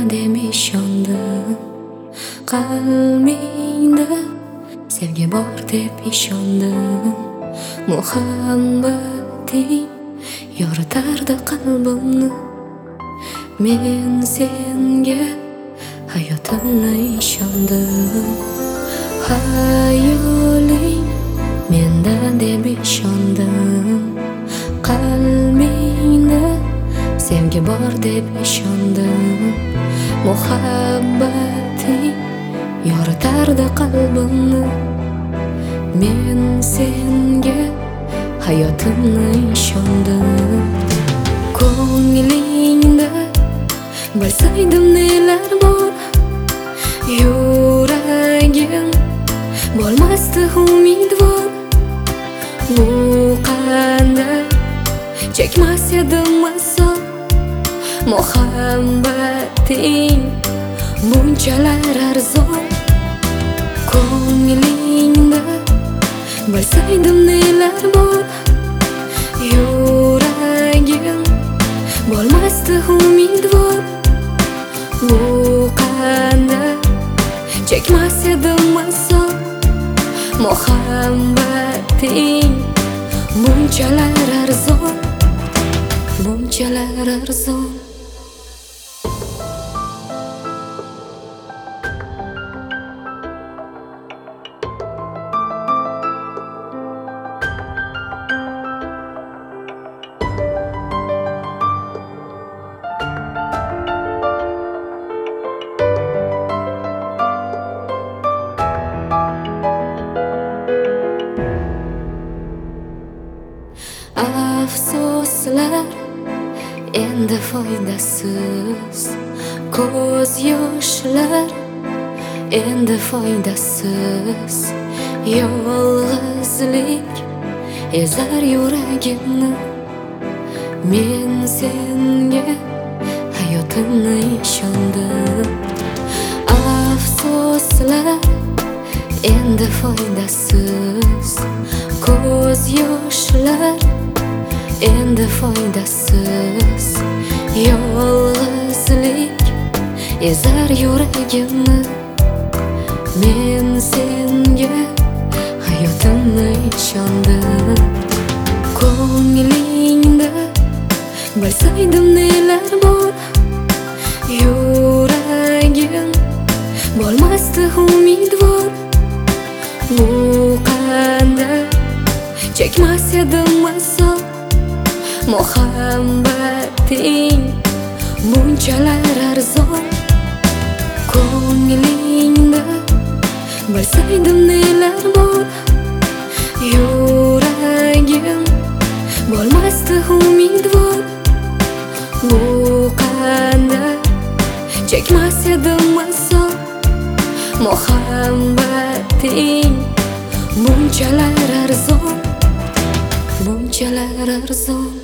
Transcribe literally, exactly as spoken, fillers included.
deb ishondim. Qalbingda sevgi bor deb ishondim. Muhabbating yoritardi qalbimni. Men senga hayotimni ishondim. Hayoling menda deb ishondim. Qalbingda sevgi bor deb ishondim. Muhabbating yoritardi qalbimni. Men senga hayotimni ishondim. Ko'nglingda bilsaydim nelar bor, yuragim bo'lmasdi umidvor. Bu qanday chekmas edim azob. Muhabbating bunchalar arzon. Ko'nglingda bilsaydim nelar bor, yuragim bo'lmasdi umidvor. Bu qanday chekmas edim azob. Muhabbating bunchalar arzon, bunchalar arzon. Afsuslar endi foydasiz, ko'z yoshlar endi foydasiz. Yolg'izlik ezar yuragimni. Men senga hayotimni ishondim. Afsuslar endi foydasiz, ko'z yoshlar endi foydasiz. Yolg'izlik ezar yuragimni. Men senga hayotimni ishondim. Ko'nglingda bilsaydim nelar bor, yuragim bo'lmasdi umidvor. Bu qanday chekmas edim azob. Muhabbating bunchalar arzon. Ko'nglingda bilsaydim nelar bor, yuragim bo'lmasdi umidvor. Bu qanday chekmas edim azob. Muhabbating bunchalar arzon, bunchalar arzon.